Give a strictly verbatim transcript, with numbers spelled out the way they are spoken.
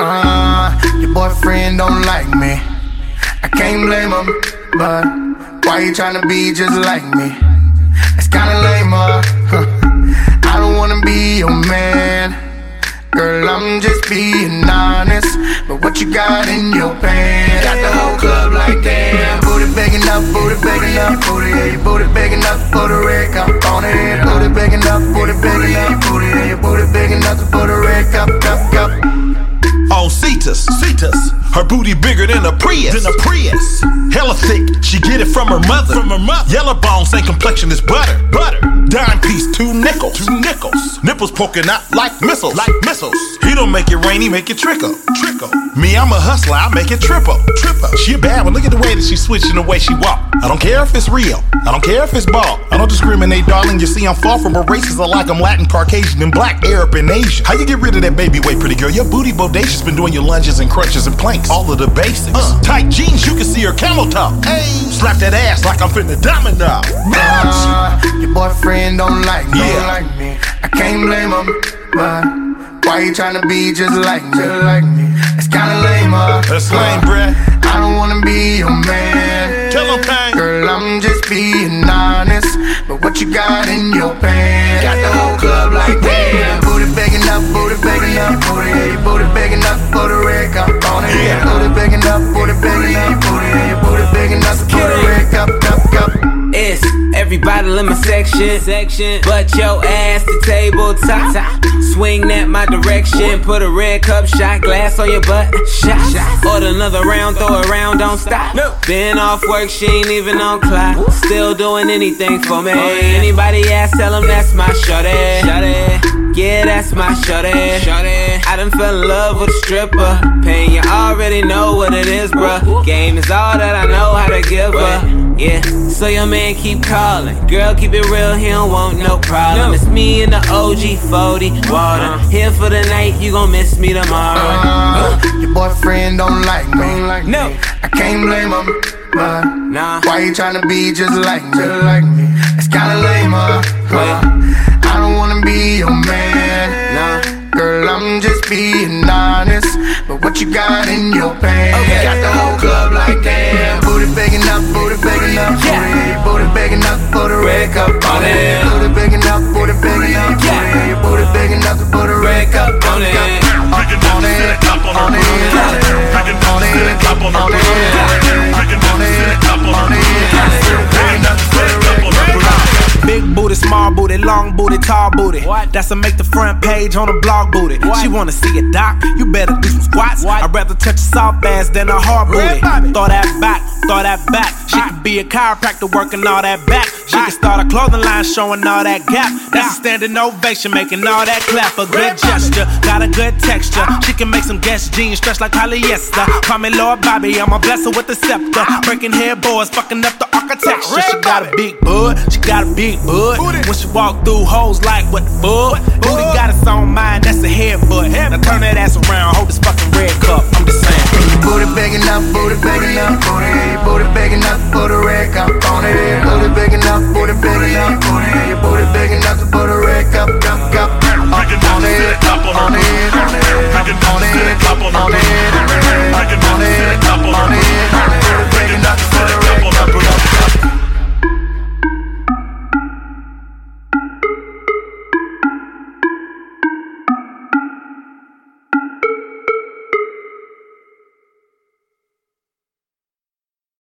Uh, your boyfriend don't like me. I can't blame him, but why you tryna be just like me? It's kinda lame, uh, huh. I don't wanna be your man. Girl, I'm just being honest. But what you got in your pants? Got the whole club like damn. Booty big enough, booty big enough, booty, yeah, booty big enough for the red cup on it. Booty big enough, booty big enough, booty, yeah, booty big enough for the red cup, cup, cup. On Cetus, Cetus, her booty bigger than a Prius, than a Prius. Hella thick, she get it from her mother, from her mother. Yellow bone, same complexion as butter, butter. Dime piece, two nickels, two nickels. Nipples poking out like missiles, like missiles. He don't make it rain, he make it trickle, trickle. Me, I'm a hustler, I make it triple, triple. She a bad one, look at the way that she switching the way she walk. I don't care if it's real, I don't care if it's ball. I don't discriminate, darling, you see I'm far from a racist. I like I'm Latin, Caucasian, and black, Arab, and Asian. How you get rid of that baby weight, pretty girl? Your booty bodacious, been doing your lunges and crunches and planks. All of the basics. Uh, tight jeans, you can see her camel toe. Hey, slap that ass like I'm finna domino. Uh, your boyfriend don't like me, yeah. don't like me. I can't blame him, but why you tryna be just like me? Just like me. It's kinda lame, uh. That's lame, bruh. I don't wanna be your man. Tell him, pain. Girl, I'm just being honest. But what you got in your pants? Got the whole club like damn. Booty big enough, booty big enough, booty, yeah, booty big enough for the red cup on it. Yeah, booty big enough, booty big enough, booty, yeah, booty big enough for the red cup, cup, cup. It's everybody in my section, section. But your ass to tabletop, top. Swing that my direction. Put a red cup shot glass on your butt. Shot. Order another round, throw it around, don't stop. No. Been off work, she ain't even on clock. Still doing anything for me. Anybody ask, tell them that's my shorty. Yeah, that's my shorty. I done fell in love with a stripper. Pain, you already know what it is, bruh. Game is all that I know how to give her. Yeah, so your man keep calling. Girl, keep it real, he don't want no problem. It's me and the O G forty water. Here for the night, you gon' miss me tomorrow. Uh, your boyfriend don't like me. No, I can't blame him, but nah. why you tryna be just like me? Just like me. It's kinda lame, uh. uh I don't wanna be your man. Nah. Girl, I'm just being honest. But what you got in your pants? Okay. Got the whole club like damn. Booty big enough, booty big enough, Yeah. booty, booty big enough for the red cup on it. Booty big enough, booty big enough, Yeah. booty, booty big enough for the red cup on it. On it, on it, on it, on it, on Big booty, small booty, long booty, tall booty. What? That's to make the front page on the blog booty. What? She wanna see it, doc. You better do some squats. What? I'd rather touch a soft ass than a hard booty. Bobby. Throw that back, throw that back. She could be a chiropractor working all that back. She can start a clothing line showing all that gap. That's a standing ovation, making all that clap. A good gesture, got a good texture. She can make some Guess jeans stretch like polyester. Call me Lord Bobby, I'm a blesser with the scepter. Breaking headboards, fucking up the architecture. She got a big bud, she got a big bud. When she walk through hoes like what the fuck? Booty got its own mind, that's a headbutt. Now turn that ass around, hold this fucking red cup. I'm just saying. Booty big enough, booty big enough, booty, booty big enough for the red